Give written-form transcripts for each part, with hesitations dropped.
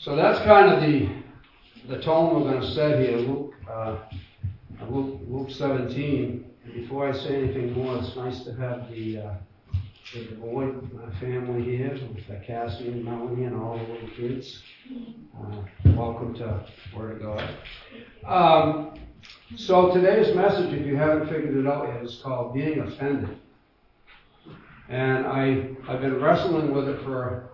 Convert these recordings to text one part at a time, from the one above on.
So that's kind of the tone we're going to set here, Luke 17. And before I say anything more, it's nice to have the Boyd family here, with Cassie and Melanie and all the little kids. Welcome to Word of God. So today's message, if you haven't figured it out yet, is called Being Offended. And I've been wrestling with it for,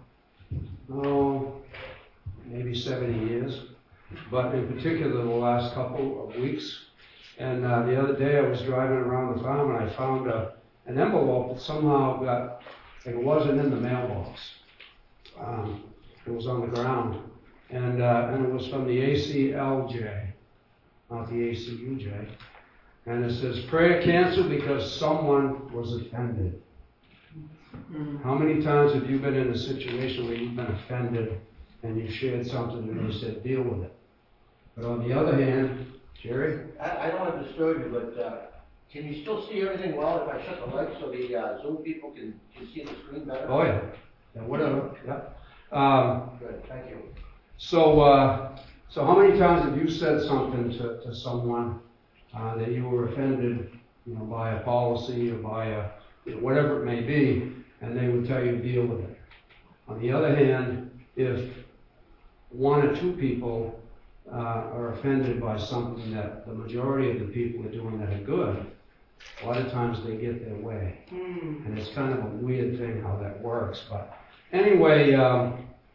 maybe 70 years, but in particular the last couple of weeks. And the other day I was driving around the farm and I found an envelope that somehow got, it wasn't in the mailbox. It was on the ground. And it was from the ACLJ, not the ACUJ. And it says, prayer canceled because someone was offended. How many times have you been in a situation where you've been offended and you shared something and you said, deal with it? But on the other hand, Jerry? I don't want to disturb you, but can you still see everything well if I shut the lights so the Zoom people can see the screen better? Oh, yeah. Yeah, whatever. Yeah. Good, thank you. So how many times have you said something to someone that you were offended, by a policy or by whatever it may be, and they would tell you to deal with it? On the other hand, if one or two people are offended by something that the majority of the people are doing that are good, a lot of times they get their way. And it's kind of a weird thing how that works. But anyway, I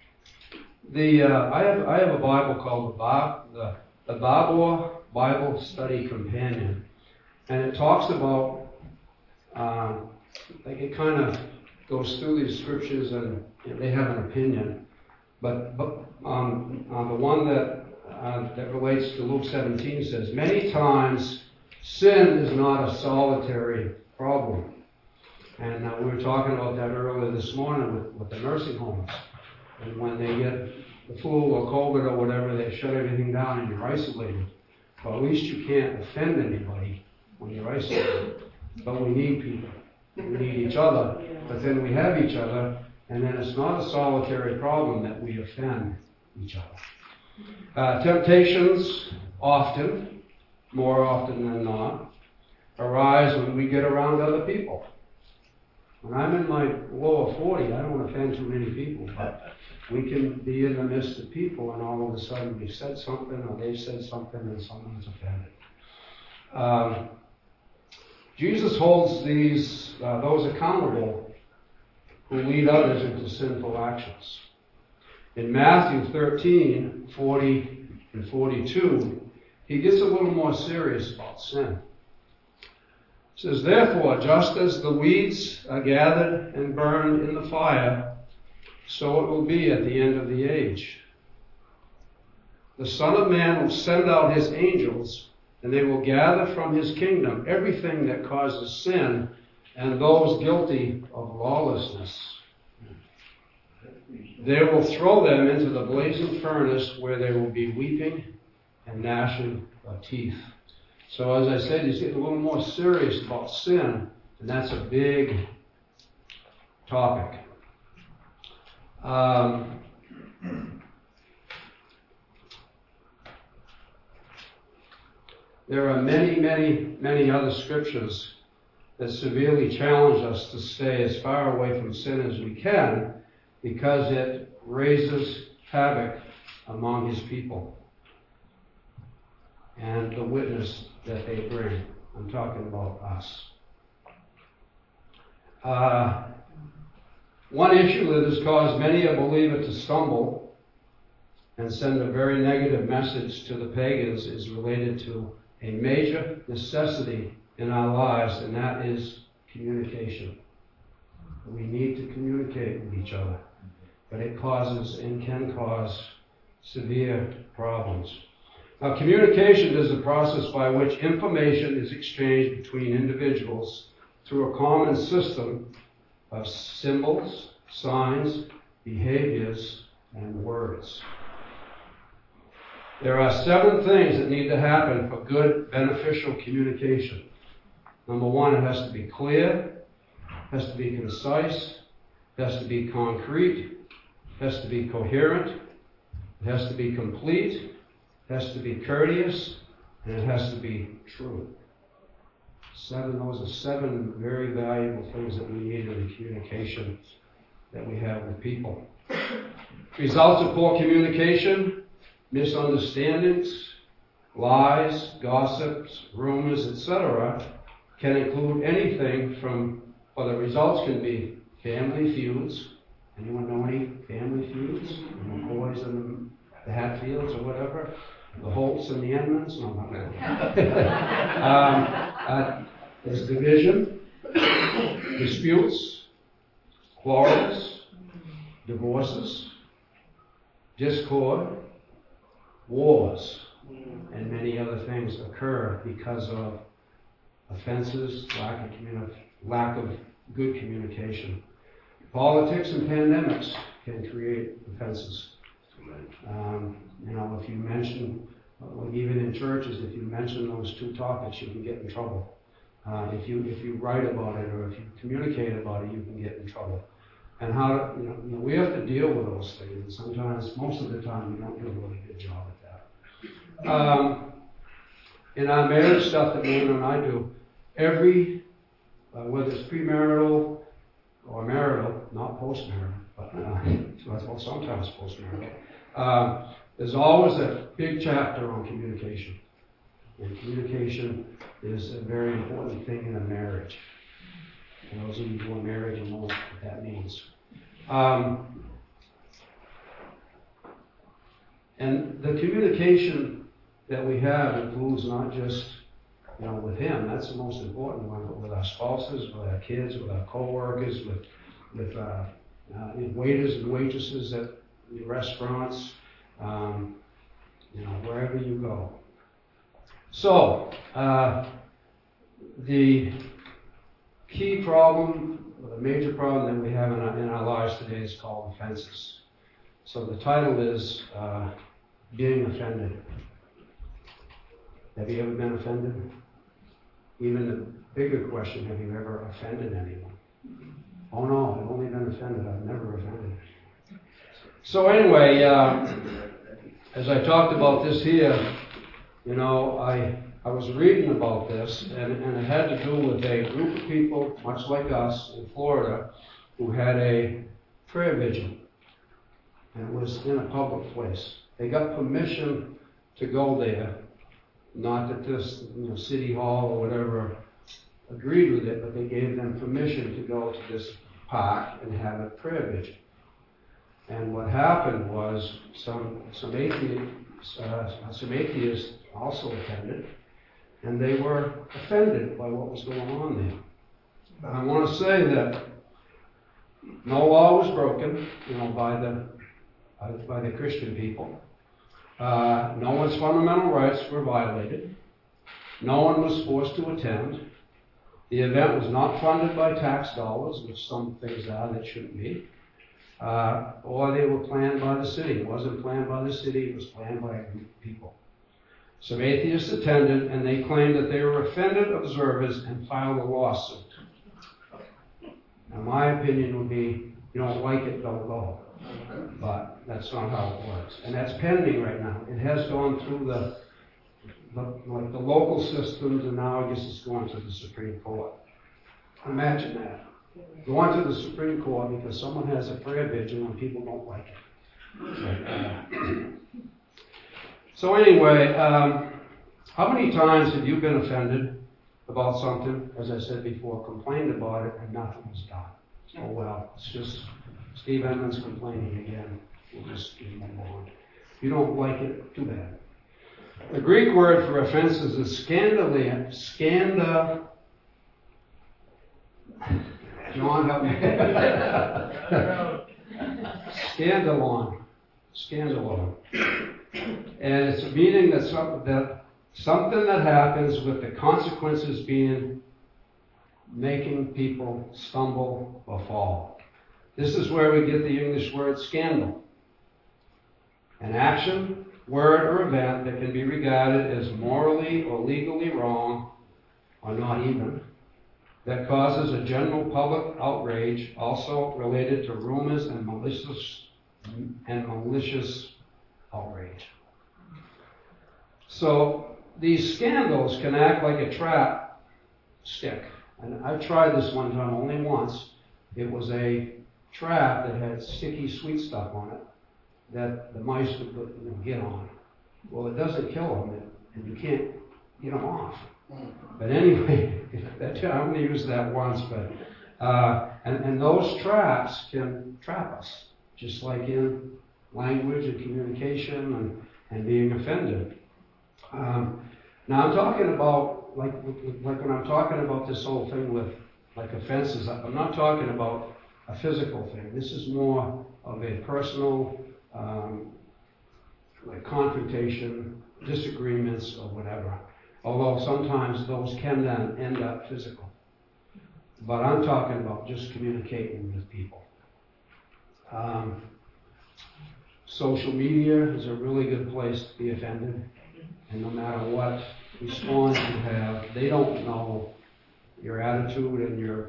have a Bible called the Barbour Bible Study Companion, and it talks about it kind of goes through these scriptures, and they have an opinion. But the one that relates to Luke 17 says, many times sin is not a solitary problem. And we were talking about that earlier this morning with the nursing homes. And when they get the flu or COVID or whatever, they shut everything down and you're isolated. Well, at least you can't offend anybody when you're isolated. But we need people. We need each other. But then we have each other, and then it's not a solitary problem that we offend each other. Temptations often, more often than not, arise when we get around other people. When I'm in my lower 40, I don't offend too many people, but we can be in the midst of people and all of a sudden we said something or they said something and someone's offended. Jesus holds those accountable who lead others into sinful actions. In Matthew 13, 40 and 42, he gets a little more serious about sin. It says, therefore, just as the weeds are gathered and burned in the fire, so it will be at the end of the age. The Son of Man will send out his angels, and they will gather from his kingdom everything that causes sin and those guilty of lawlessness. They will throw them into the blazing furnace where there will be weeping and gnashing of teeth. So as I said, he's getting a little more serious about sin, and that's a big topic. There are many, many, many other scriptures that severely challenge us to stay as far away from sin as we can, because it raises havoc among his people and the witness that they bring. I'm talking about us. One issue that has caused many a believer to stumble and send a very negative message to the pagans is related to a major necessity in our lives, and that is communication. We need to communicate with each other, but it causes and can cause severe problems. Now, communication is a process by which information is exchanged between individuals through a common system of symbols, signs, behaviors, and words. There are 7 things that need to happen for good, beneficial communication. Number 1, it has to be clear, has to be concise, has to be concrete, has to be coherent, It has to be complete, it has to be courteous, and it has to be true. Those are 7 very valuable things that we need in the communication that we have with people. Results of poor communication: misunderstandings, lies, gossips, rumors, etc. can include anything from, or the results can be family feuds. Anyone know any family feuds? The McCoys and the Hatfields or whatever? The Holts and the Edmonds? No, not really. There's division, disputes, quarrels, divorces, discord, wars, and many other things occur because of offenses, lack of good communication. Politics and pandemics can create offenses. If you mention, even in churches, if you mention those 2 topics, you can get in trouble. If you write about it or if you communicate about it, you can get in trouble. And we have to deal with those things. And sometimes, most of the time, we don't do a really good job at that. In our marriage stuff that Lynn and I do, whether it's premarital or marital, not postmarital, but sometimes postmarital, there's always a big chapter on communication. And communication is a very important thing in a marriage. And those of you who are married, you know what that means. And the communication that we have includes not just, with him, that's the most important one, but with our spouses, with our kids, with our co-workers, with waiters and waitresses at the restaurants, wherever you go. So, the key problem, or the major problem that we have in our lives today is called offenses. So the title is Being Offended. Have you ever been offended? Even the bigger question, have you ever offended anyone? Oh no, I've only been offended, I've never offended. So anyway, as I talked about this here, I was reading about this, and it had to do with a group of people, much like us in Florida, who had a prayer vigil. And it was in a public place. They got permission to go there, not that this city hall or whatever agreed with it, but they gave them permission to go to this park and have a prayer vigil. And what happened was some atheists also attended, and they were offended by what was going on there. But I want to say that no law was broken, by the Christian people. No one's fundamental rights were violated. No one was forced to attend. The event was not funded by tax dollars, which some things are that shouldn't be. Or they were planned by the city. It wasn't planned by the city, it was planned by a group of people. Some atheists attended, and they claimed that they were offended observers and filed a lawsuit. Now, my opinion would be, you don't like it, don't go. But that's not how it works. And that's pending right now. It has gone through the local systems, and now I guess it's going to the Supreme Court. Imagine that. Going to the Supreme Court because someone has a prayer vigil and people don't like it. So anyway, how many times have you been offended about something, as I said before, complained about it, and nothing was done? Oh well, it's just Steve Edmonds complaining again. We'll just move on. If you don't like it, too bad. The Greek word for offenses is scandalion. John, help me. Scandalon. And it's meaning that something that happens with the consequences being making people stumble or fall. This is where we get the English word scandal. An action, word, or event that can be regarded as morally or legally wrong, or not even, that causes a general public outrage, also related to rumors and malicious So these scandals can act like a trap stick. And I tried this one time only once. It was a trap that had sticky sweet stuff on it that the mice would get on. Well, it doesn't kill them, and you can't get them off. But anyway, I only used that once, but and those traps can trap us, just like in language and communication and being offended. Now I'm talking about, like when I'm talking about this whole thing with like offenses, I'm not talking about a physical thing. This is more of a personal, like confrontation, disagreements, or whatever. Although sometimes those can then end up physical. But I'm talking about just communicating with people. Social media is a really good place to be offended. And no matter what response you have, they don't know your attitude and your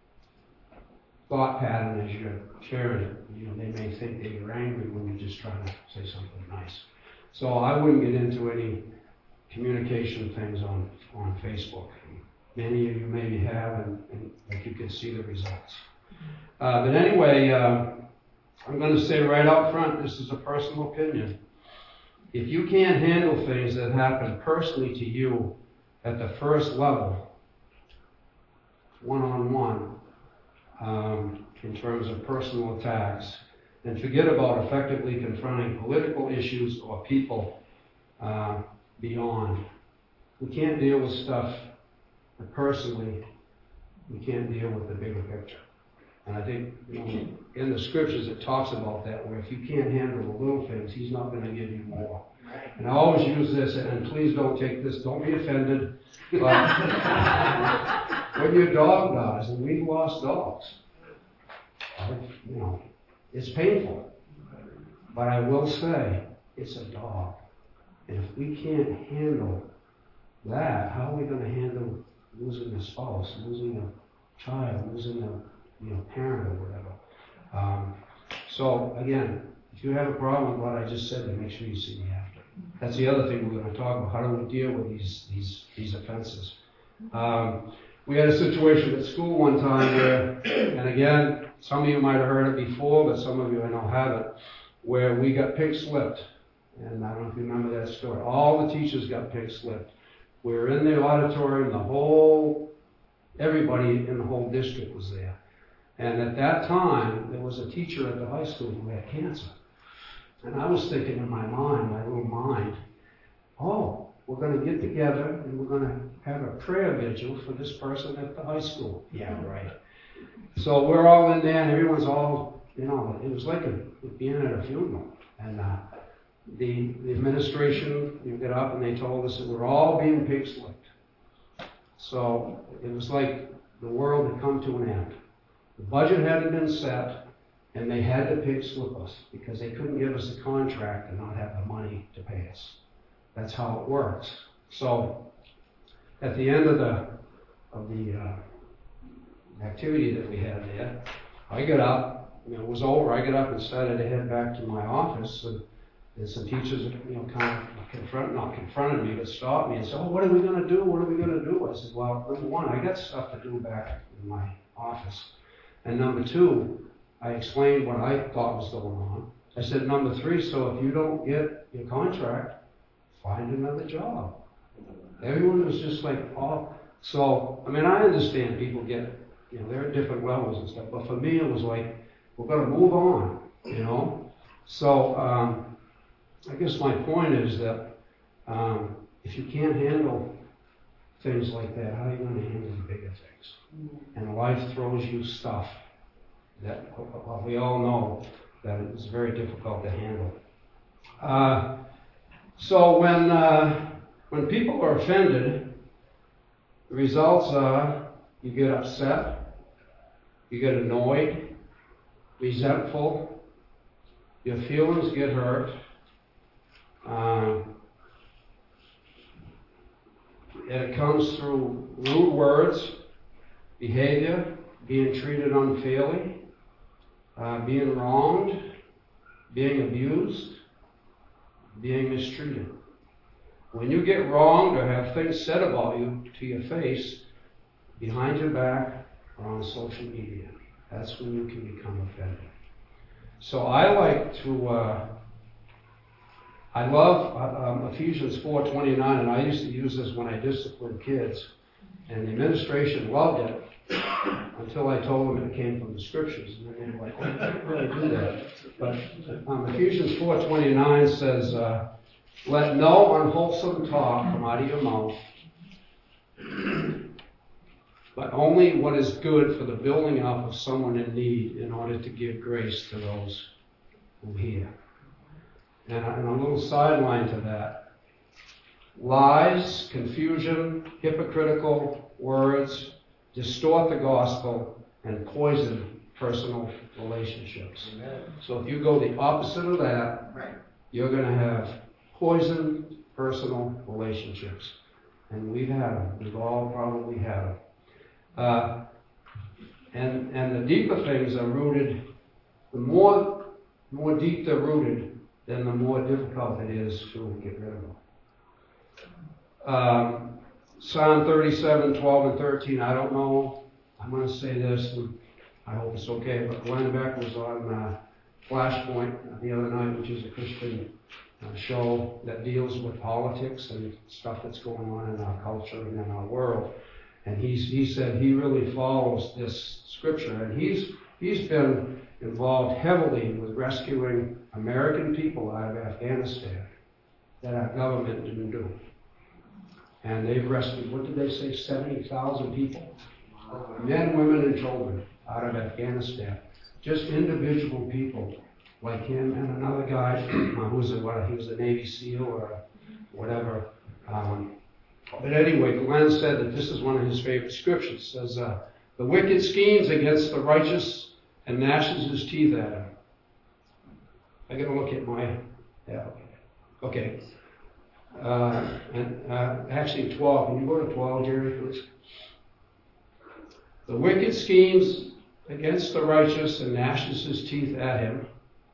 thought pattern as you're sharing it. You know, they may think that you're angry when you're just trying to say something nice. So I wouldn't get into any communication things on Facebook. Many of you maybe have, and like you can see the results. But anyway, I'm going to say right out front, this is a personal opinion. If you can't handle things that happen personally to you at the first level, one-on-one, in terms of personal attacks, then forget about effectively confronting political issues or people beyond. We can't deal with stuff personally. We can't deal with the bigger picture. And I think, you know, in the scriptures it talks about that, where if you can't handle the little things, he's not going to give you more. And I always use this, and please don't take this, don't be offended. But when your dog dies, and we've lost dogs, you know, it's painful. But I will say, it's a dog. And if we can't handle that, how are we going to handle losing a spouse, losing a child, losing a parent or whatever? So again, if you have a problem with what I just said, then make sure you see me after. That's the other thing we're going to talk about. How do we deal with these offenses? We had a situation at school one time where, and again, some of you might have heard it before, but some of you I know haven't, where we got pig-slipped. And I don't know if you remember that story. All the teachers got pig-slipped. We were in the auditorium, everybody in the whole district was there. And at that time, there was a teacher at the high school who had cancer. And I was thinking in my little mind, oh, we're going to get together and we're going to have a prayer vigil for this person at the high school. Yeah, right. So we're all in there and everyone's all, it was like being at a funeral. And the administration, get up and they told us that we're all being pig-slipped. So it was like the world had come to an end. The budget hadn't been set, and they had to pig-slip us because they couldn't give us a contract and not have the money to pay us. That's how it works. So at the end of the activity that we had there, I got up. It was over. I got up and started to head back to my office. And some teachers, kind of not confronted me, but stopped me and said, "Oh, what are we going to do? What are we going to do?" I said, "Well, number one, I got stuff to do back in my office. And number two, I explained what I thought was going on. I said, number three, so if you don't get your contract, find another job." Everyone was just like, oh. So, I understand people get, they're at different levels and stuff. But for me, it was like, we're going to move on, So, I guess my point is that if you can't handle things like that, how are you going to handle the bigger things? And life throws you stuff that we all know that it's very difficult to handle. So when people are offended, the results are you get upset, you get annoyed, resentful, your feelings get hurt. And it comes through rude words, behavior, being treated unfairly, being wronged, being abused, being mistreated. when you get wronged or have things said about you to your face, behind your back or on social media, that's when you can become offended. So I like to, I love Ephesians 4:29, and I used to use this when I disciplined kids, and the administration loved it until I told them it came from the scriptures, and then they were like, well, you can't really do that. But Ephesians 4:29 says, let no unwholesome talk come out of your mouth, but only what is good for the building up of someone in need, in order to give grace to those who hear. And a little sideline to that: lies, confusion, hypocritical words distort the gospel and poison personal relationships. Amen. So if you go the opposite of that, you're going to have poisoned personal relationships. And we've had them. We've all probably had them. And the deeper things are rooted, the more deep they're rooted, then the more difficult it is to get rid of them. Psalm 37:12 and 13, I don't know, I'm going to say this, and I hope it's okay, but Glenn Beck was on Flashpoint the other night, which is a Christian show that deals with politics and stuff that's going on in our culture and in our world. And he said he really follows this scripture, and he's been involved heavily with rescuing American people out of Afghanistan that our government didn't do. And they've rescued, what did they say, 70,000 people, men, women, and children out of Afghanistan. Just individual people like him and another guy who was a Navy SEAL or whatever. But anyway, Glenn said that this is one of his favorite scriptures. It says, the wicked schemes against the righteous and gnashes his teeth at him. I got to look at my, yeah, okay. Actually 12. Can you go to 12, Jerry, please? The wicked schemes against the righteous and gnashes his teeth at him.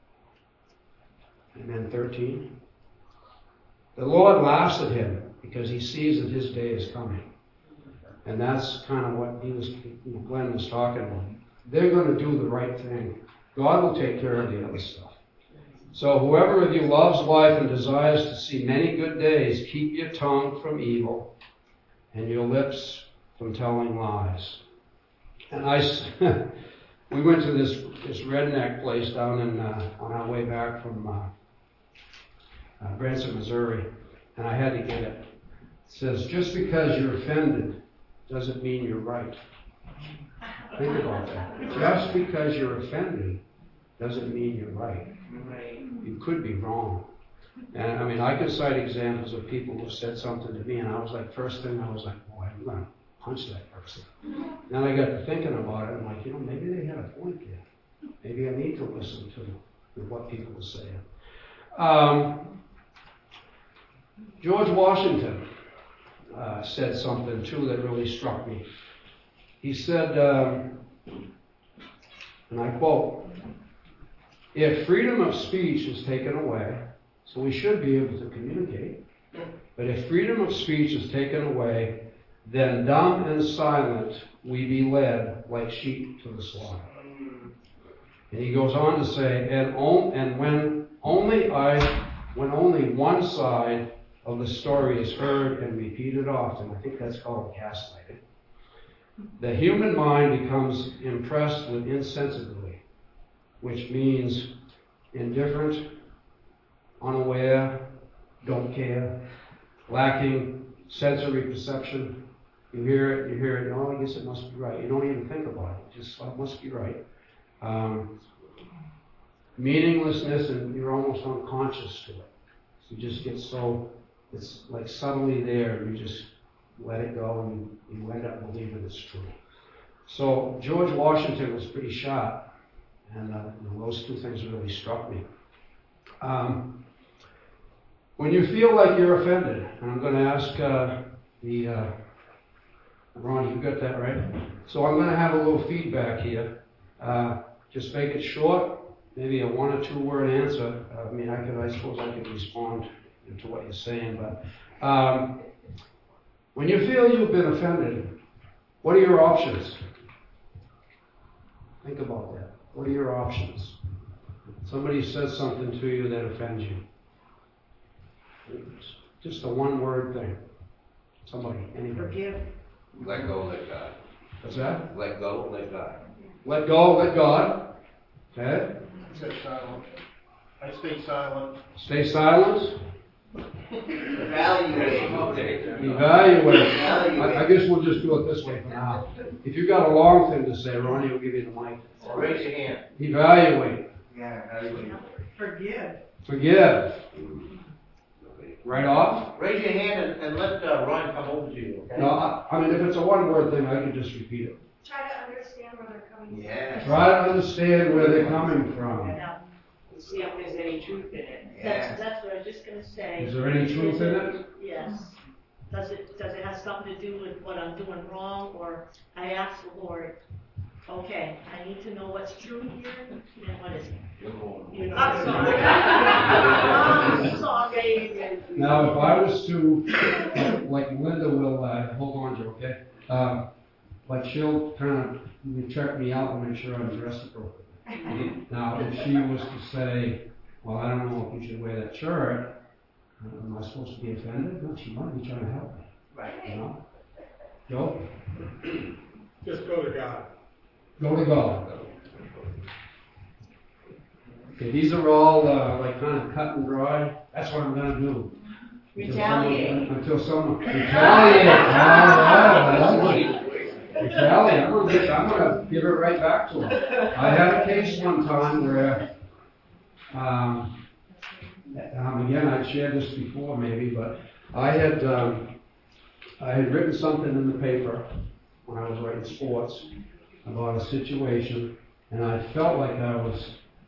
And then 13. The Lord laughs at him because he sees that his day is coming. And that's kind of what Glenn was talking about. They're going to do the right thing. God will take care of the other stuff. So whoever of you loves life and desires to see many good days, keep your tongue from evil and your lips from telling lies. And we went to this redneck place down on our way back from Branson, Missouri, and I had to get it. It says, just because you're offended doesn't mean you're right. Think about that. Just because you're offended doesn't mean you're right. You could be wrong. And I mean, I could cite examples of people who said something to me, and I was like, first thing I was like, boy, I'm going to punch that person. Then I got to thinking about it, and I'm like, maybe they had a point there. Maybe I need to listen to what people are saying. George Washington said something, too, that really struck me. He said, and I quote, if freedom of speech is taken away, so we should be able to communicate, but if freedom of speech is taken away, then dumb and silent we be led like sheep to the slaughter. And he goes on to say, and when only one side of the story is heard and repeated often, I think that's called gaslighting, the human mind becomes impressed with insensibility, which means indifferent, unaware, don't care, lacking sensory perception. You hear it, I guess it must be right. You don't even think about it. Just, it must be right. Meaninglessness, and you're almost unconscious to it. So you just get so, it's like suddenly there, and you just let it go, and you end up believing it's true. So George Washington was pretty sharp, and those two things really struck me. When you feel like you're offended, and I'm going to ask Ronnie, you got that right? So I'm going to have a little feedback here. Just make it short, maybe a 1 or 2 word answer. I suppose I could respond into what you're saying, but when you feel you've been offended, what are your options? Think about that. What are your options? Somebody says something to you that offends you. Just a one-word thing. Somebody, anybody. Forgive. Let go, let God. What's that? Let go, let God. Let go, let God. Okay? Stay silent. I stay silent. Stay silent. Evaluate. Evaluate. I guess we'll just do it this way for now. If you've got a long thing to say, Ronnie will give you the mic. Or raise your hand. Evaluate. Yeah, evaluate. Forgive. Forgive. Right off? Raise your hand and let Ron come over to you, okay? No, I mean, if it's a one-word thing, I can just repeat it. Try to understand where they're coming from. Yeah. Try to understand where they're coming from. Now, see if there's any truth in it. Yeah. That's what I was just gonna say. Is there any truth in it? Yes. Does it have something to do with what I'm doing wrong, or I ask the Lord, okay, I need to know what's true here, and what isn't. You know, I'm sorry. I'm sorry. Now, if I was to, like Linda will, hold on to, okay? Like she'll kind of check me out and make sure I'm dressed appropriately. Now, if she was to say, well, I don't know if you should wear that shirt, am I supposed to be offended? No, she might be trying to help me. Right. You know? Joe? Just go to God. Go to God. Okay, these are all like kind of cut and dry. That's what I'm going to do. Retaliate. Until someone retaliate. Retaliate. I'm going to give it right back to her. I had a case one time where, again, I've shared this before maybe, but I had written something in the paper when I was writing sports about a situation, and I felt like I was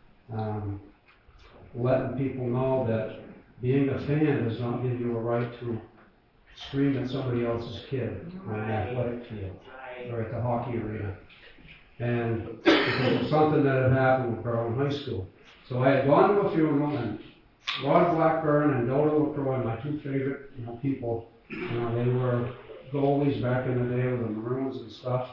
letting people know that being a fan does not give you a right to scream at somebody else's kid on an athletic field or at the hockey arena. And it was something that had happened with Berlin High School. So I had gone to a funeral, and Rod Blackburn and Dodo LaCroix, my two favorite people, they were goalies back in the day with the Maroons and stuff.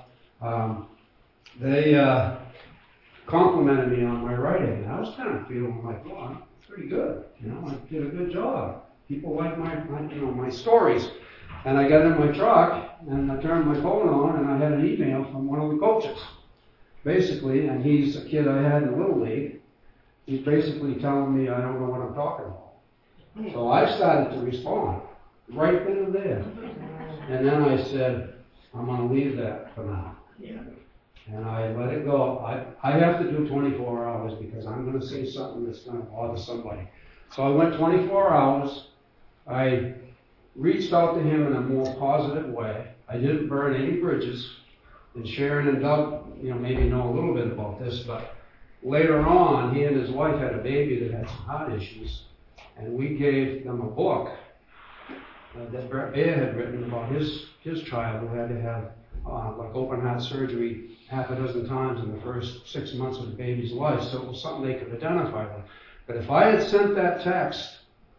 They complimented me on my writing, and I was kind of feeling like, well, I'm pretty good. I did a good job. People like my stories. And I got in my truck, and I turned my phone on, and I had an email from one of the coaches, basically, and he's a kid I had in the Little League. He's basically telling me I don't know what I'm talking about. So I started to respond right then and there. And then I said, I'm going to leave that for now. Yeah. And I let it go. I have to do 24 hours because I'm going to say something that's going to bother somebody. So I went 24 hours. I reached out to him in a more positive way. I didn't burn any bridges. And Sharon and Doug, maybe know a little bit about this, but later on, he and his wife had a baby that had some heart issues. And we gave them a book that Brett Baer had written about his child who had to have open heart surgery half a dozen times in the first 6 months of the baby's life, so it was something they could identify with. But if I had sent that text,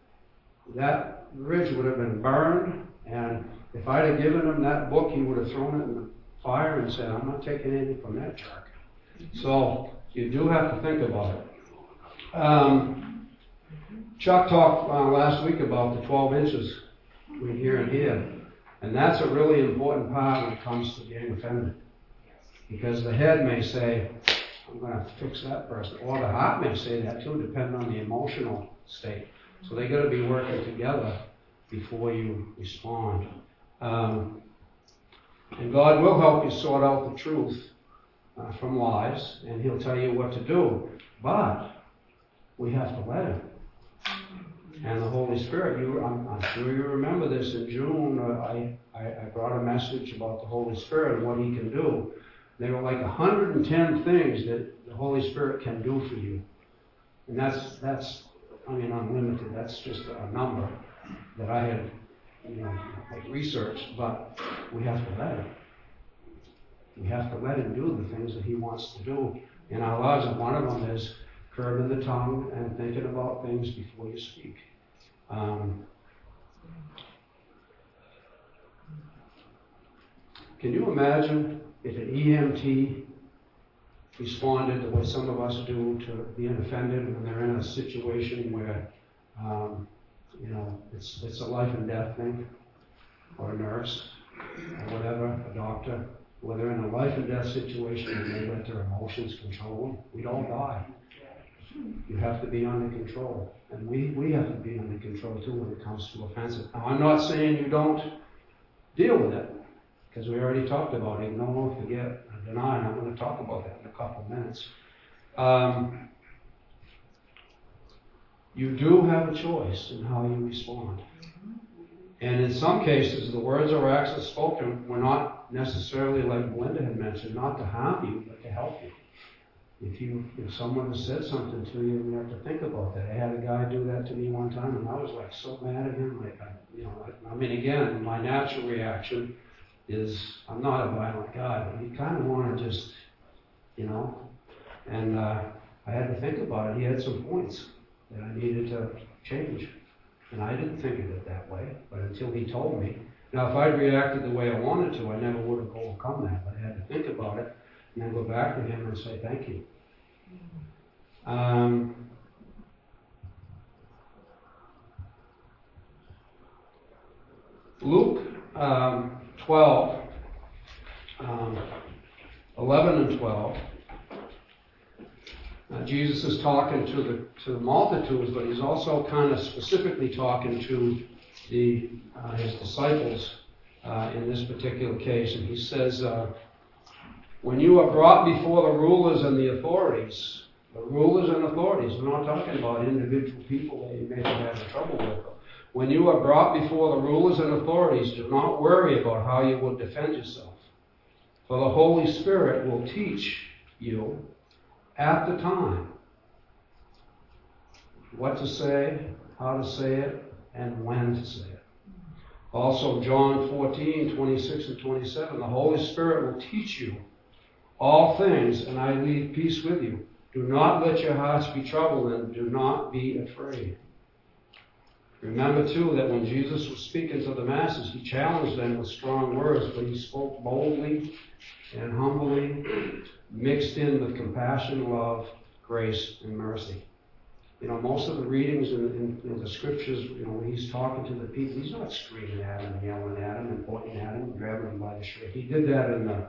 that bridge would have been burned, and if I'd have given him that book, he would have thrown it in the fire and said, I'm not taking anything from that jerk. So you do have to think about it. Chuck talked last week about the 12 inches between here and here. And that's a really important part when it comes to being offended. Because the head may say, I'm going to fix that person. Or the heart may say that too, depending on the emotional state. So they got to be working together before you respond. And God will help you sort out the truth from lies, and He'll tell you what to do. But we have to let Him. And the Holy Spirit, I'm sure you remember this in June, I brought a message about the Holy Spirit and what He can do. There were like 110 things that the Holy Spirit can do for you. And that's unlimited. That's just a number that I had, researched. But we have to let Him. We have to let Him do the things that He wants to do in our lives. And one of them is curbing the tongue and thinking about things before you speak. Can you imagine if an EMT responded the way some of us do to being offended when they're in a situation where, it's a life and death thing, or a nurse, or whatever, a doctor, where they're in a life and death situation and they let their emotions control them? We'd all die. You have to be under control. And we have to be under control too when it comes to offenses. Now, I'm not saying you don't deal with it, because we already talked about it. Ignore, forget, deny, and I'm going to talk about that in a couple of minutes. You do have a choice in how you respond. And in some cases, the words or acts that spoken were not necessarily, like Melinda had mentioned, not to harm you, but to help you. If someone has said something to you, you have to think about that. I had a guy do that to me one time, and I was like so mad at him. Again, my natural reaction is I'm not a violent guy, but you kind of want to just, and I had to think about it. He had some points that I needed to change, and I didn't think of it that way, but until he told me. Now, if I'd reacted the way I wanted to, I never would have overcome that, but I had to think about it and then go back to him and say thank you. Luke 12, 11 and 12. Jesus is talking to the multitudes, but he's also kind of specifically talking to his disciples in this particular case. And he says, when you are brought before the rulers and the authorities, we're not talking about individual people that you may be having trouble with. When you are brought before the rulers and authorities, do not worry about how you will defend yourself. For the Holy Spirit will teach you at the time what to say, how to say it, and when to say it. Also, John 14, 26 and 27, the Holy Spirit will teach you all things, and I leave peace with you. Do not let your hearts be troubled, and do not be afraid. Remember, too, that when Jesus was speaking to the masses, he challenged them with strong words, but he spoke boldly and humbly, mixed in with compassion, love, grace, and mercy. Most of the readings in the scriptures, when he's talking to the people, he's not screaming at them and yelling at them and pointing at them and grabbing them by the shirt. He did that in the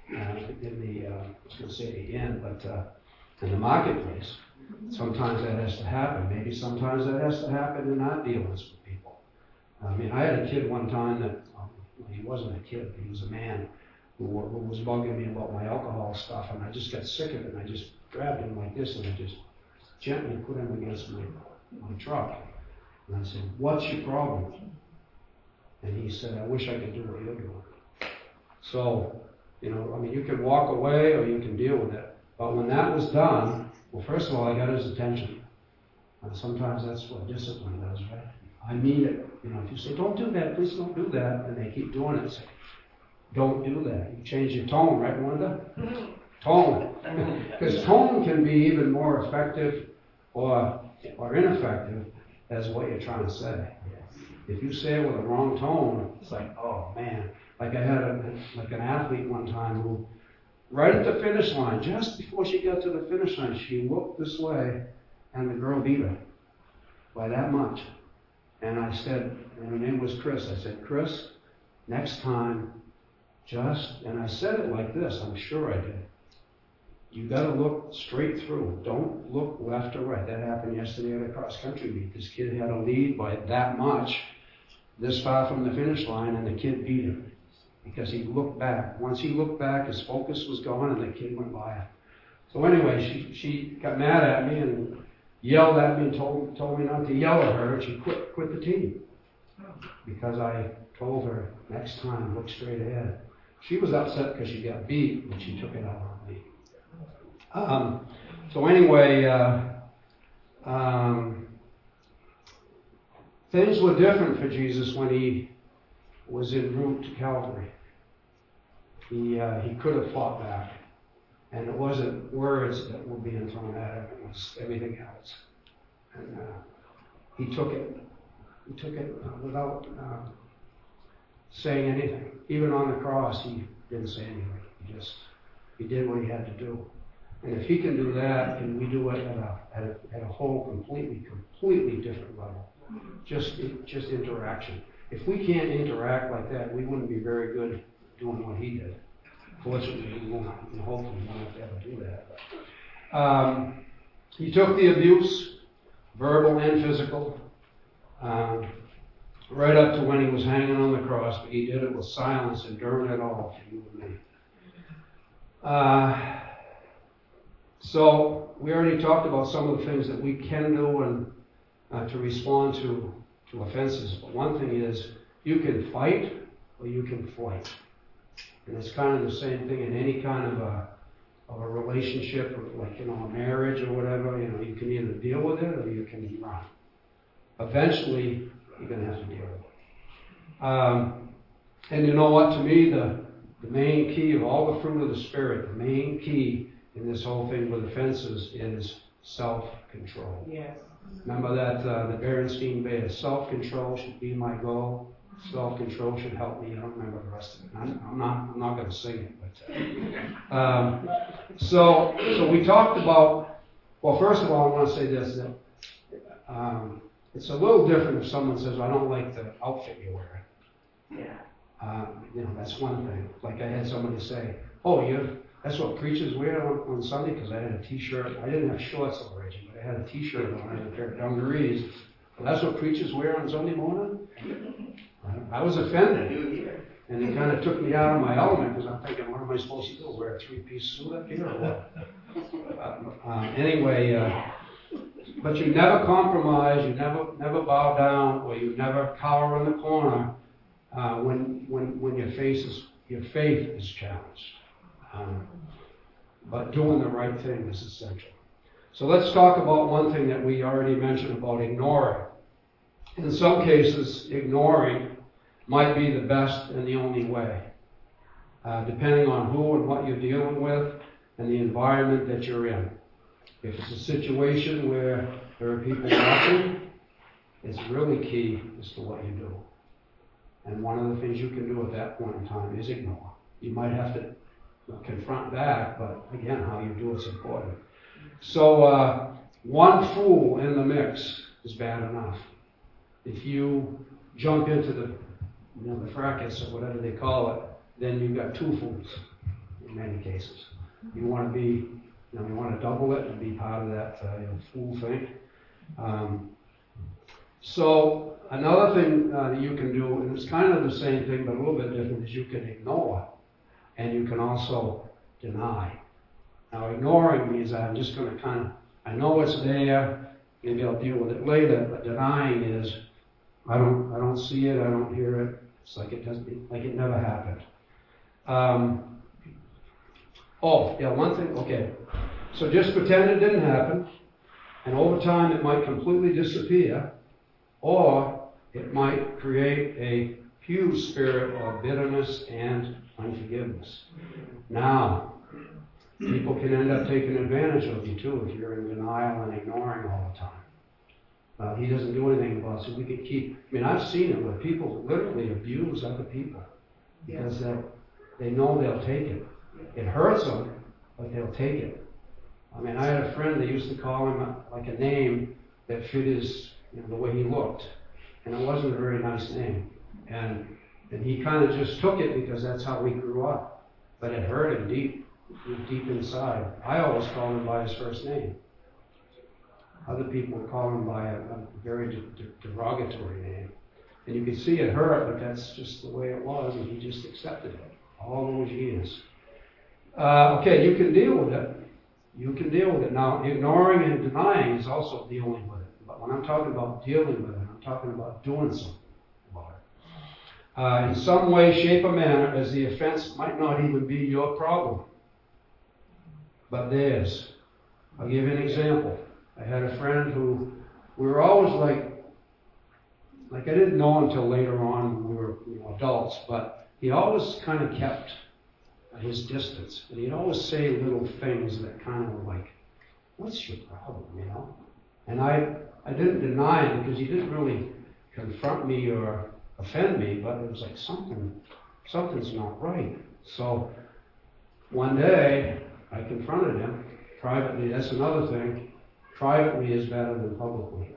inn, but in the marketplace. Sometimes that has to happen. Maybe sometimes that has to happen in our dealings with people. I had a kid one time that, he wasn't a kid, he was a man who was bugging me about my alcohol stuff, and I just got sick of it, and I just grabbed him like this, and I just gently put him against my truck. And I said, what's your problem? And he said, I wish I could do what you're doing. So, you can walk away or you can deal with it. But when that was done, well, first of all, I got his attention. And sometimes that's what discipline does, right? I mean it. If you say, don't do that, please don't do that, and they keep doing it, say, don't do that. You change your tone, right, Melinda? Tone. Because tone can be even more effective or ineffective as what you're trying to say. If you say it with a wrong tone, it's like, oh man. Like I had an athlete one time who, right at the finish line, just before she got to the finish line, she looked this way, and the girl beat her by that much. And I said, and her name was Chris, I said, Chris, next time, and I said it like this, I'm sure I did. You got to look straight through. Don't look left or right. That happened yesterday at a cross-country meet. This kid had a lead by that much, this far from the finish line, and the kid beat him because he looked back. Once he looked back, his focus was gone, and the kid went by him. So anyway, she got mad at me and yelled at me and told me not to yell at her, and she quit the team because I told her, next time, look straight ahead. She was upset because she got beat, but she took it out on me. So anyway, things were different for Jesus when he was en route to Calvary. He could have fought back, and it wasn't words that were being thrown at him; it was everything else. And he took it. He took it without saying anything. Even on the cross, he didn't say anything. He did what he had to do. And if he can do that, can we do it at a whole completely different level? Just interaction. If we can't interact like that, we wouldn't be very good doing what he did. Fortunately, we won't, and hopefully we won't have to ever do that. He took the abuse, verbal and physical, right up to when he was hanging on the cross, but he did it with silence, enduring it all for you and me. So we already talked about some of the things that we can do and to respond to offenses. But one thing is, you can fight or you can flight. And it's kind of the same thing in any kind of a relationship, or like, a marriage or whatever. You can either deal with it or you can run. Eventually, you're going to have to deal with it. And you know what? To me, the main key of all the fruit of the Spirit, the main key in this whole thing with offenses is self-control. Yes. Remember that the Berenstein Bears, self-control should be my goal. Self-control should help me. I don't remember the rest of it. I'm not going to sing it. But so we talked about. Well, first of all, I want to say this: that it's a little different if someone says, "I don't like the outfit you're wearing." Yeah. That's one thing. Like I had somebody say, "Oh, that's what preachers wear on Sunday," because I had a T-shirt. I didn't have shorts already, but I had a T-shirt on. I had a pair of dungarees. Well, that's what preachers wear on Sunday morning? I was offended. And it kind of took me out of my element, because I'm thinking, what am I supposed to do? Wear a three-piece suit up here or what? Anyway, but you never compromise, you never bow down, or you never cower in the corner when your faith is challenged. But doing the right thing is essential. So let's talk about one thing that we already mentioned about ignoring. In some cases, ignoring might be the best and the only way, depending on who and what you're dealing with and the environment that you're in. If it's a situation where there are people watching, it's really key as to what you do. And one of the things you can do at that point in time is ignore. You might have to confront back, but again, how you do it's important. So one fool in the mix is bad enough. If you jump into the fracas or whatever they call it, then you've got two fools in many cases. You want to be, you want to double it and be part of that fool thing. So another thing that you can do, and it's kind of the same thing but a little bit different, is you can ignore and you can also deny. Now ignoring means I'm just going to I know it's there, maybe I'll deal with it later, but denying is I don't see it, I don't hear it. It's like it never happened. One thing, okay. So just pretend it didn't happen, and over time it might completely disappear, or it might create a huge spirit of bitterness and unforgiveness. Now, people can end up taking advantage of you too if you're in denial and ignoring all the time. He doesn't do anything about it, so we can keep. I've seen it where people literally abuse other people because they know they'll take it. It hurts them, but they'll take it. I had a friend that used to call him like a name that fit his, the way he looked, and it wasn't a very nice name. And he kind of just took it because that's how he grew up, but it hurt him deep inside. I always called him by his first name. Other people call him by a very derogatory name. And you can see it hurt, but that's just the way it was, and he just accepted it all those years. Okay, you can deal with it. You can deal with it. Now, ignoring and denying is also dealing with it. But when I'm talking about dealing with it, I'm talking about doing something about it. In some way, shape, or manner, as the offense might not even be your problem, but theirs. I'll give you an example. I had a friend who, we were always like I didn't know until later on when we were adults, but he always kind of kept his distance. And he'd always say little things that kind of were like, what's your problem, And I didn't deny him because he didn't really confront me or offend me, but it was like something's not right. So one day I confronted him privately. That's another thing. Privately is better than publicly.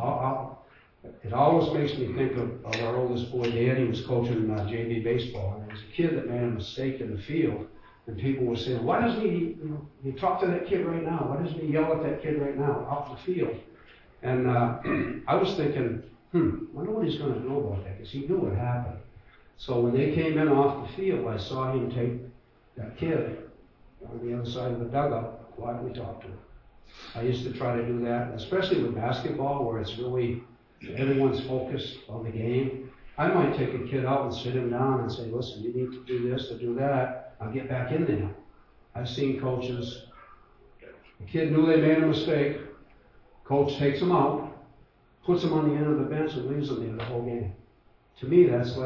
It always makes me think of our oldest boy, Dan. He was coaching JV baseball, and there was a kid that made a mistake in the field, and people were saying, "Why doesn't he talk to that kid right now? Why doesn't he yell at that kid right now off the field?" And I was thinking, wonder what he's going to do about that, because he knew what happened. So when they came in off the field, I saw him take that kid on the other side of the dugout, quietly talk to him. I used to try to do that, especially with basketball, where it's really everyone's focused on the game. I might take a kid out and sit him down and say, "Listen, you need to do this, to do that. I'll get back in there." I've seen coaches, the kid knew they made a mistake, coach takes him out, puts him on the end of the bench and leaves him there the whole game. To me, that's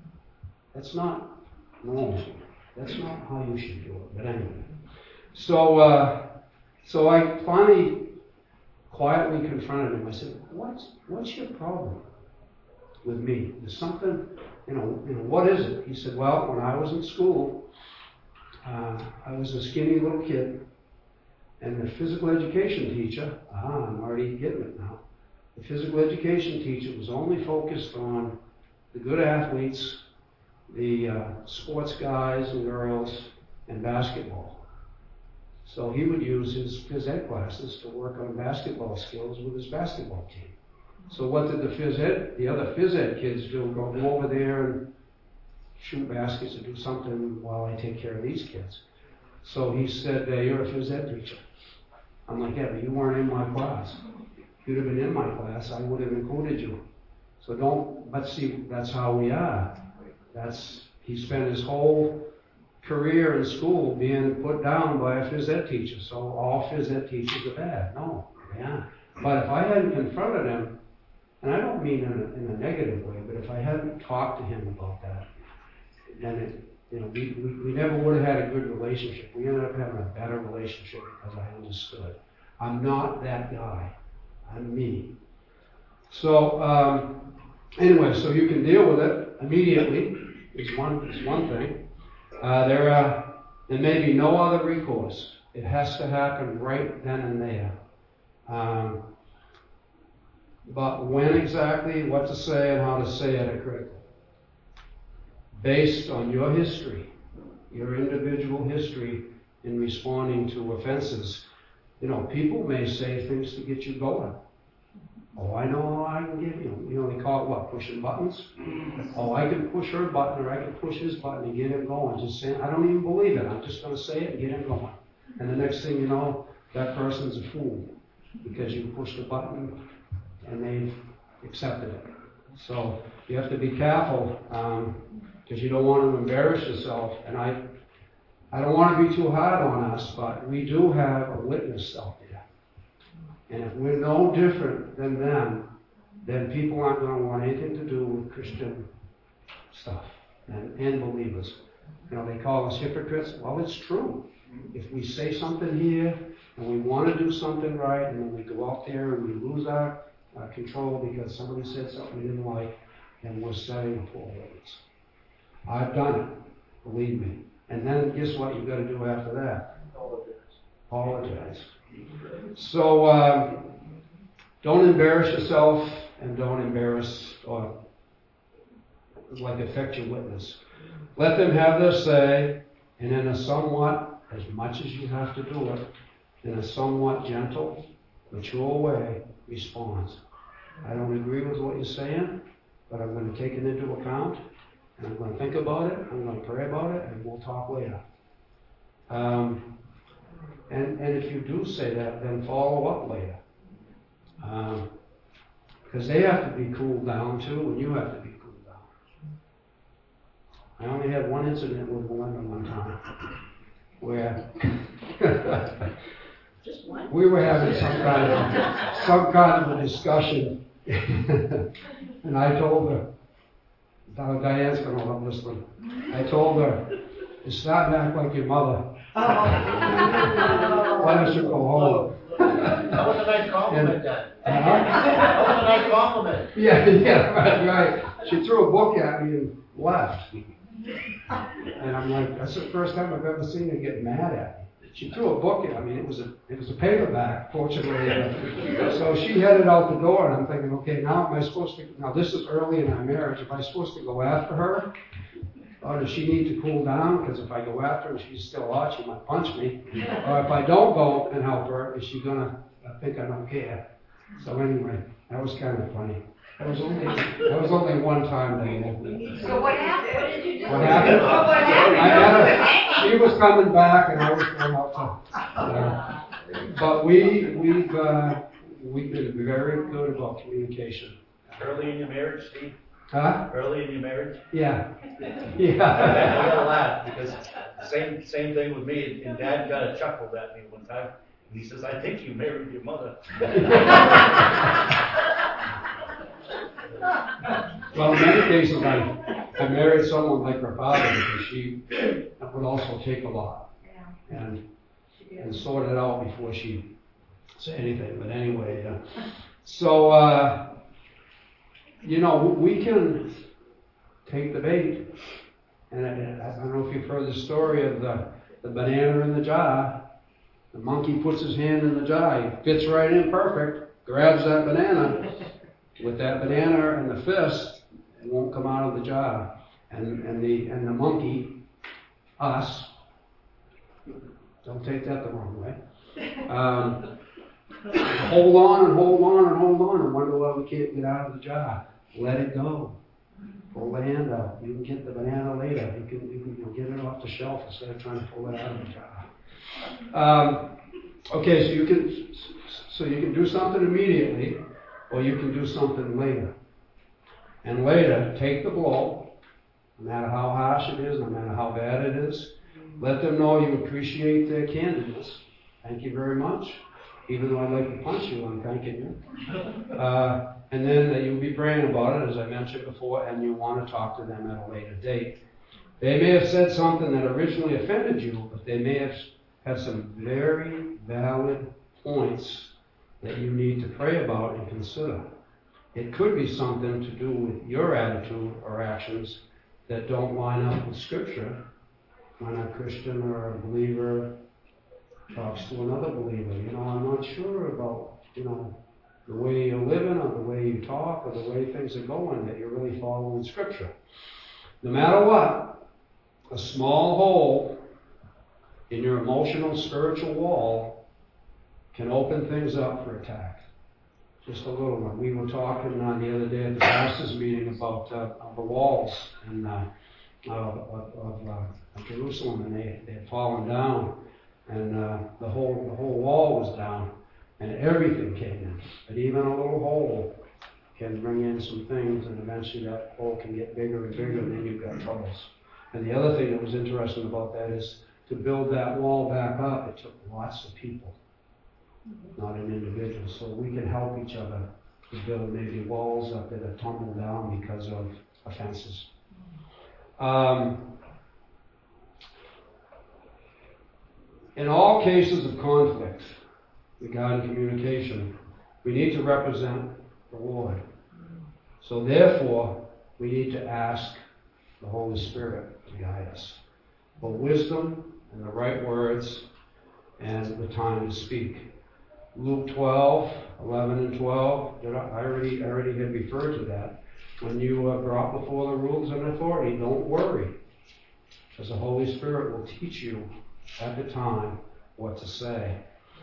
not normal. That's not how you should do it. But anyway, so I finally quietly confronted him. I said, "What's your problem with me? There's something, what is it?" He said, "Well, when I was in school, I was a skinny little kid, and the physical education teacher, I'm already getting it now. The physical education teacher was only focused on the good athletes, the sports guys and girls, and basketball. So he would use his phys ed classes to work on basketball skills with his basketball team. So what did the other phys ed kids do? Go over there and shoot baskets and do something while I take care of these kids." So he said, "You're a phys ed teacher." I'm like, "Yeah, but you weren't in my class. If you'd have been in my class, I would have included you. So let's see, that's how we are." He spent his whole career in school being put down by a phys ed teacher. So all phys ed teachers are bad. No, they aren't. But if I hadn't confronted him, and I don't mean in a negative way, but if I hadn't talked to him about that, then we never would have had a good relationship. We ended up having a better relationship because I understood. I'm not that guy. I'm me. So anyway, so you can deal with it immediately. Is one thing. There may be no other recourse. It has to happen right then and there. But when exactly, what to say, and how to say it are critical. Based on your history, your individual history in responding to offenses, people may say things to get you going. "Oh, I know I can get you." They call it what? Pushing buttons? "Oh, I can push her button, or I can push his button and get him going." Just saying, I don't even believe it. I'm just going to say it and get him going. And the next thing you know, that person's a fool because you pushed a button and they've accepted it. So you have to be careful because you don't want to embarrass yourself. And I don't want to be too hard on us, but we do have a witness out there. And if we're no different than them, then people aren't going to want anything to do with Christian stuff and believers. They call us hypocrites. Well, it's true. If we say something here and we want to do something right, and then we go out there and we lose our control because somebody said something we didn't like, then we're setting a poor witness. I've done it, believe me. And then guess what you got to do after that? Apologize. So don't embarrass yourself, and don't embarrass or affect your witness. Let them have their say, and in a somewhat, as much as you have to do it, in a somewhat gentle, mature way, respond. I don't agree with what you're saying, but I'm going to take it into account, and I'm going to think about it, I'm going to pray about it, and we'll talk later. And if you do say that, then follow up later. Because they have to be cooled down too, and you have to be cooled down. I only had one incident with Melinda one time where Just one? we were having some kind of a discussion, and I told her, Diane's going to love this one. I told her, "You're starting to act like your mother. Why don't you go home?" That was a nice compliment then. Uh-huh. That was a nice compliment. Yeah, right. She threw a book at me and left. And I'm like, that's the first time I've ever seen her get mad at me. She threw a book at me. It was a paperback, fortunately. So she headed out the door, and I'm thinking, okay, now this is early in our marriage. Am I supposed to go after her? Or does she need to cool down? Because if I go after her and she's still out, she might punch me. Or if I don't go and help her, is she going to think I don't care? So anyway, that was kind of funny. That was only one time that happened. So what happened? What did you do? What happened? What happened? I met her. She was coming back, and I was going out to. But we've been very good about communication. Early in your marriage, Steve? Huh? Early in your marriage? Yeah. I Yeah. gotta laugh because same thing with me. And Dad kind of chuckled at me one time. And he says, "I think you married your mother." Well, in many cases, I married someone like her father because she would also take a lot and sort it out before she said anything. But anyway, so we can take the bait. And I don't know if you've heard the story of the banana in the jar. The monkey puts his hand in the jar. He fits right in perfect, grabs that banana. With that banana in the fist, it won't come out of the jar. And the monkey, us, don't take that the wrong way, hold on and hold on and hold on and wonder why we can't get out of the jar. Let it go. Pull the hand out. You can get the banana later. You can get it off the shelf instead of trying to pull it out of the jar. Okay, so you can do something immediately, or you can do something later. And later, take the blow, no matter how harsh it is, no matter how bad it is. Let them know you appreciate their candidness. Thank you very much. Even though I'd like to punch you, I'm thanking you. And then you'll be praying about it, as I mentioned before, and you want to talk to them at a later date. They may have said something that originally offended you, but they may have had some very valid points that you need to pray about and consider. It could be something to do with your attitude or actions that don't line up with Scripture when a Christian or a believer talks to another believer. I'm not sure about, the way you're living or the way you talk or the way things are going, that you're really following Scripture. No matter what, a small hole in your emotional, spiritual wall can open things up for attack. Just a little one. We were talking the other day at the pastors' meeting about the walls of Jerusalem, and they had fallen down, and the whole wall was down, and everything came in. But even a little hole can bring in some things, and eventually that hole can get bigger and bigger, and then you've got troubles. And the other thing that was interesting about that is to build that wall back up, it took lots of people, not an individual. So we can help each other to build maybe walls up that have tumbled down because of offenses. In all cases of conflict regarding communication, we need to represent the Lord. So therefore, we need to ask the Holy Spirit to guide us for wisdom and the right words and the time to speak. Luke 12, 11 and 12, I already had referred to that. When you are brought before the rules and authority, don't worry, because the Holy Spirit will teach you at the time what to say.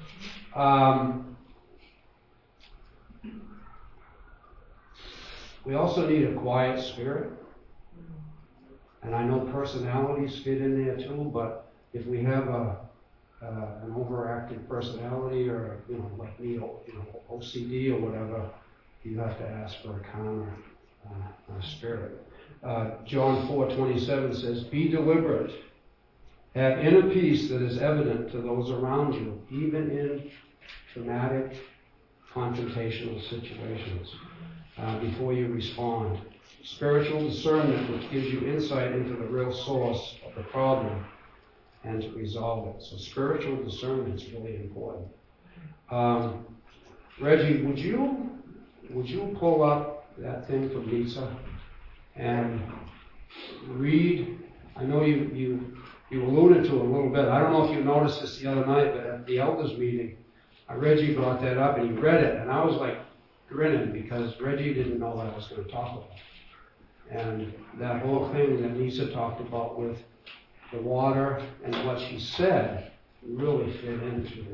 We also need a quiet spirit. And I know personalities fit in there too, but if we have an overactive personality, or like me, OCD or whatever, you have to ask for a calmer spirit. John 4:27 says, "Be deliberate. Have inner peace that is evident to those around you, even in traumatic, confrontational situations, before you respond. Spiritual discernment, which gives you insight into the real source of the problem and to resolve it." So spiritual discernment is really important. Reggie, would you pull up that thing from Lisa and read? I know you alluded to it a little bit. I don't know if you noticed this the other night, but at the elders meeting, Reggie brought that up and he read it, and I was like grinning because Reggie didn't know what I was going to talk about. And that whole thing that Lisa talked about with the water and what she said really fit into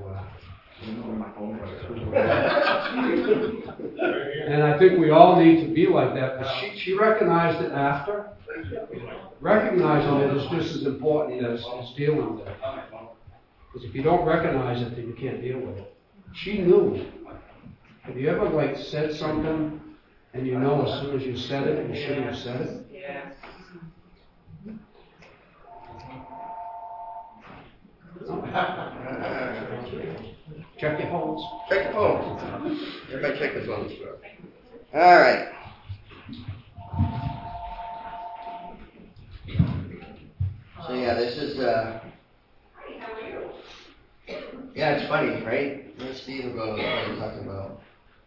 and I think we all need to be like that. But she recognized it after. Recognizing it is just as important as dealing with it. Because if you don't recognize it, then you can't deal with it. She knew. Have you ever said something and you know as soon as you said it, you shouldn't have said it? Yeah. Check your phones. Check the phone. Everybody check the phones. All right. So yeah, this is yeah, it's funny, right? Where's Steve about what we're talking about?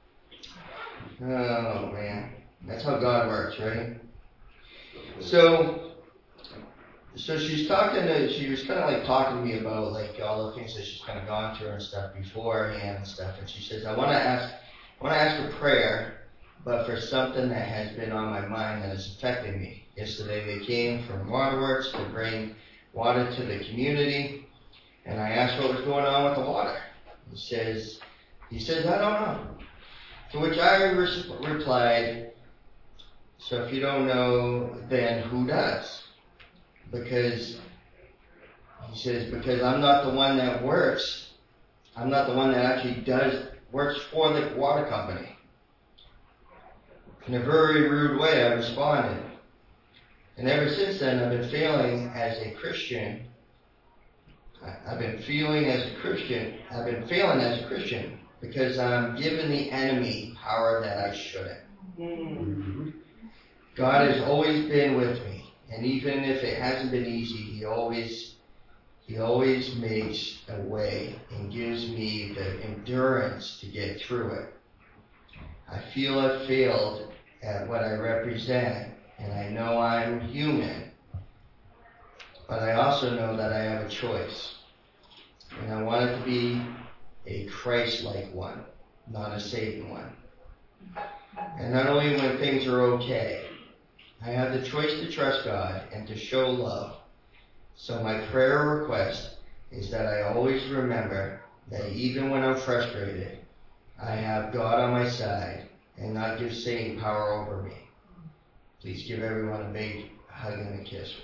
Oh man, that's how God works, right? So she's talking to, she was kind of like talking to me about like all the things that she's kind of gone through and stuff beforehand and stuff. And she says, I want to ask for prayer, but for something that has been on my mind that is affecting me. Yesterday they came from Waterworks to bring water to the community, and I asked what was going on with the water. He says, I don't know. To which I replied, so if you don't know, then who does? Because he says, because I'm not the one that works. I'm not the one that actually works for the water company. In a very rude way, I responded. And ever since then, I've been failing as a Christian. I've been failing as a Christian because I'm giving the enemy power that I shouldn't. Mm-hmm. God has always been with me. And even if it hasn't been easy, He always makes a way and gives me the endurance to get through it. I feel I've failed at what I represent, and I know I'm human, but I also know that I have a choice. And I want it to be a Christ-like one, not a Satan one. And not only when things are okay, I have the choice to trust God and to show love. So my prayer request is that I always remember that even when I'm frustrated, I have God on my side and not give Satan power over me. Please give everyone a big hug and a kiss.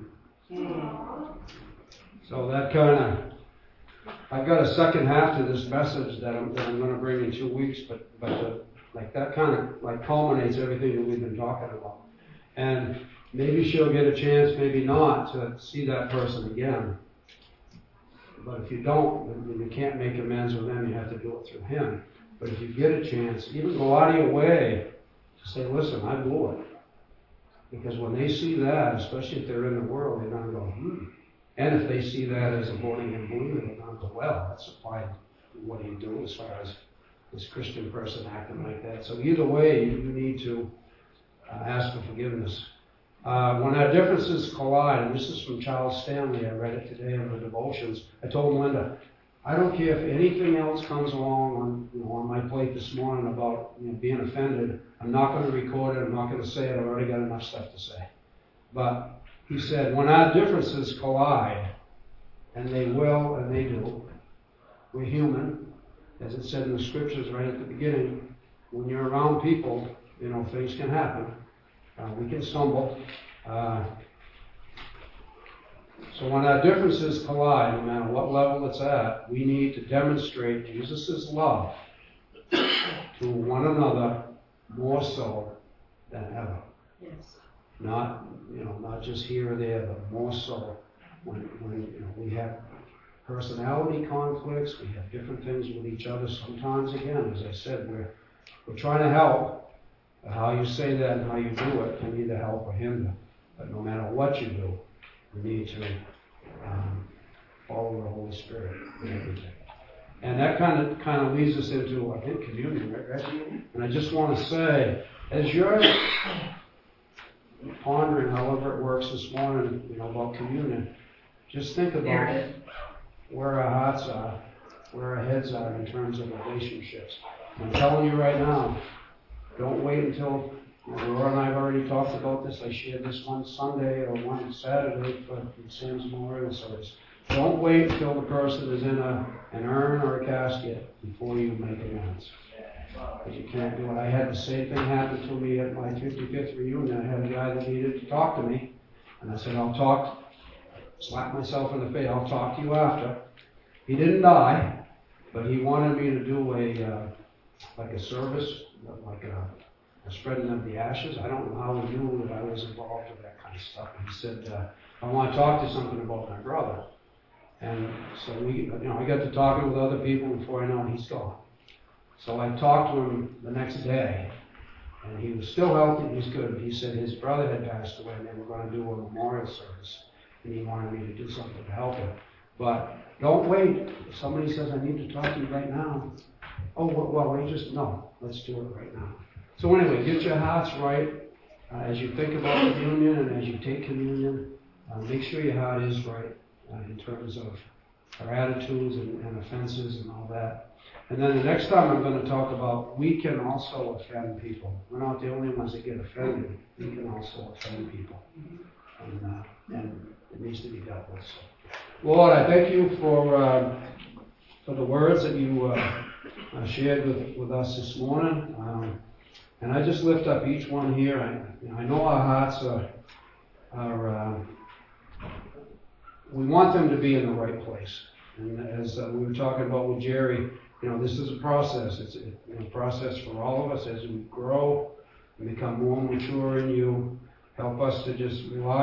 So that I've got a second half to this message that I'm going to bring in 2 weeks, but that kind of culminates everything that we've been talking about. And maybe she'll get a chance, maybe not, to see that person again. But if you don't, then you can't make amends with them. You have to do it through him. But if you get a chance, even go out of your way to say, listen, I blew it. Because when they see that, especially if they're in the world, they're going to go, And if they see that as a born-again believer, they're going to go, well, that's applied. What do you do as far as this Christian person acting like that? So either way, you need to ask for forgiveness. When our differences collide, and this is from Charles Stanley, I read it today in the devotions, I told Linda, I don't care if anything else comes along on my plate this morning about being offended. I'm not going to record it. I'm not going to say it. I've already got enough stuff to say. But he said, when our differences collide, and they will and they do, we're human. As it said in the scriptures right at the beginning, when you're around people, things can happen. We can stumble. So when our differences collide, no matter what level it's at, we need to demonstrate Jesus' love to one another more so than ever. Yes. Not just here or there, but more so when we have personality conflicts, we have different things with each other. Sometimes, again, as I said, we're trying to help. How you say that and how you do it can either help or hinder. But no matter what you do, you need to follow the Holy Spirit in everything. And that kind of leads us into, I think, communion, right, Reggie? And I just want to say, as you're pondering however it works this morning, about communion, just think about where our hearts are, where our heads are in terms of relationships. I'm telling you right now, don't wait until, Laura and I have already talked about this. I shared this one Sunday or one Saturday for Sam's Memorial Service. Don't wait until the person is in an urn or a casket before you make amends. Because you can't do it. I had the same thing happen to me at my 55th reunion. I had a guy that needed to talk to me, and I said, I'll talk, slap myself in the face, I'll talk to you after. He didn't die, but he wanted me to do a service, like a spreading of the ashes. I don't know how he knew that I was involved with that kind of stuff. And he said, I want to talk to you something about my brother. And so I got to talking with other people before I know he's gone. So I talked to him the next day, and he was still healthy, he was good. He said his brother had passed away, and they were going to do a memorial service, and he wanted me to do something to help him. But don't wait. If somebody says, I need to talk to you right now. Oh, well, no, let's do it right now. So anyway, get your hearts right as you think about communion and as you take communion. Make sure your heart is right in terms of our attitudes and offenses and all that. And then the next time I'm going to talk about we can also offend people. We're not the only ones that get offended. We can also offend people. And it needs to be dealt with. So, Lord, I thank you for the words that you shared with us this morning. And I just lift up each one here. I know our hearts are we want them to be in the right place. And as we were talking about with Jerry, this is a process. It's a process for all of us as we grow and become more mature in you. Help us to just rely